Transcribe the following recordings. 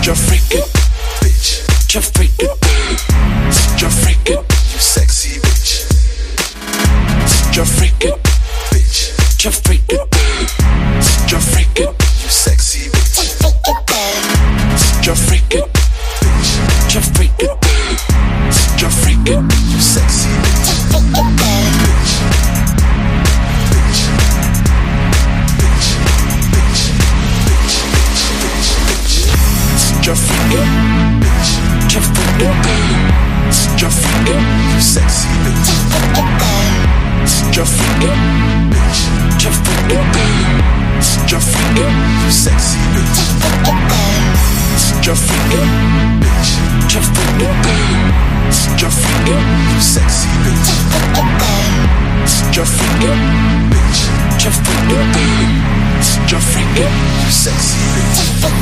You're freaking bitch. You're freaking. You're freaking. You sexy bitch. You're freaking bitch. You're freaking. You're freaking. You sexy bitch. You're freaking bitch. You're freaking. You're freaking. You sexy bitch. Bitch. Bitch. Bitch. Bitch. Bitch. Bitch. Bitch. You're freaking bitch. You're freaking. You're freaking. You sexy bitch. You're freaking bitch. You're freaking. You're freaking. You sexy bitch. You're freaking bitch. You're freaking. You're freaking. You sexy bitch. You're freaking bitch. You're freaking. You're freaking. You sexy bitch.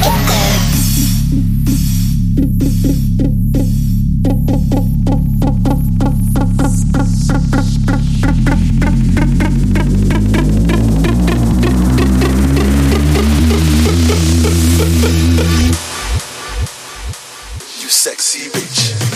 You sexy bitch.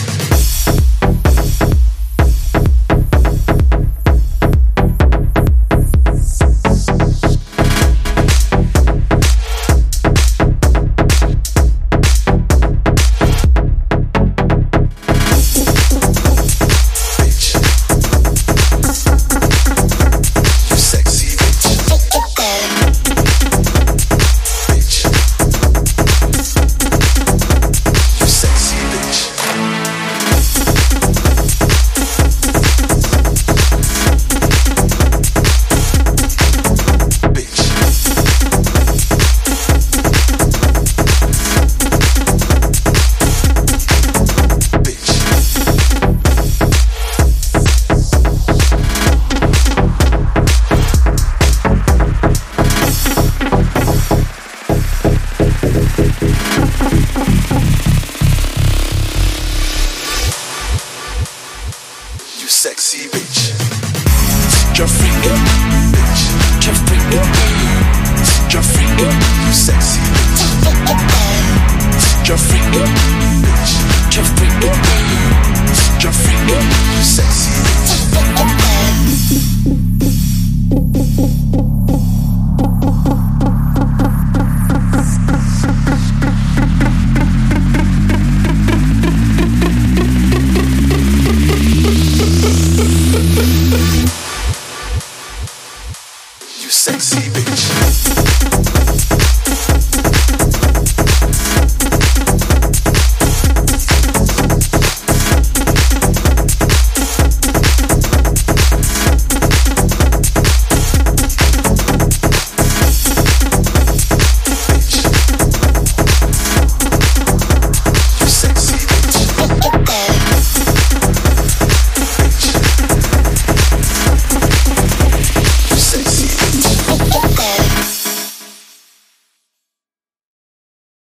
You sexy bitch. You're freaking bitch. You're freaking. You're freaking. You sexy bitch. You're freaking.